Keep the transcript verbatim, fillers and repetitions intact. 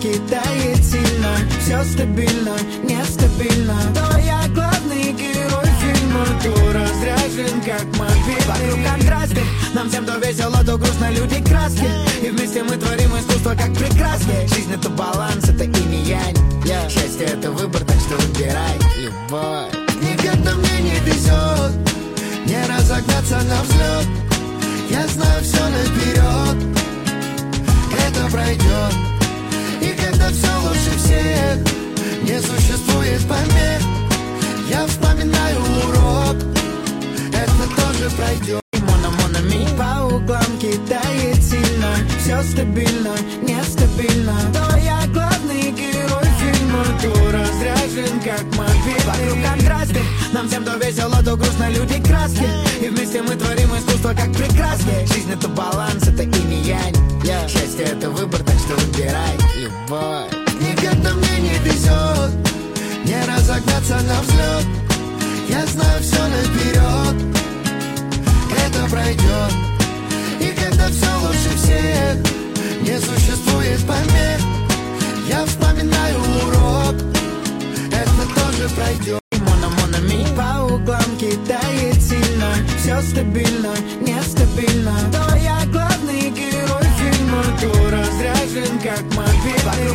кидает сильно. Все стабильно, нестабильно. То я главный герой фильма, то разряжен как мобиль. Вокруг контрасты, нам всем то весело, то грустно, люди краски. И вместе мы творим искусство как прекрасное. Жизнь это баланс, это инь и янь, yeah. Счастье это выбор, так что выбирай любовь. Никогда мне не везет не разогнаться на взлет. Я знаю все наперед, это пройдет. И когда все лучше всех, не существует помех, я вспоминаю урок, это тоже пройдет. Мона-мона-ми по углам кидает сильно. Все стабильно, нестабильно. То я главный герой фильма, то разряжен как мобиль. Вокруг контрасты, нам всем то весело, то грустно, люди краски. И вместе мы творим искусство как прекрасное. Жизнь это баланс, это инь и янь, yeah. Счастье это выбор, так что выбирай любовь. Никогда мне не везет не разогнаться на взлет. Я знаю все наперед, это пройдет. И когда все лучше всех, не существует помех, я вспоминаю урок, это тоже пройдет. Мона-мона-ми по углам кидает сильно. Все стабильно, нестабильно. То я главный герой фильма, то разряжен как мобиль. Вокруг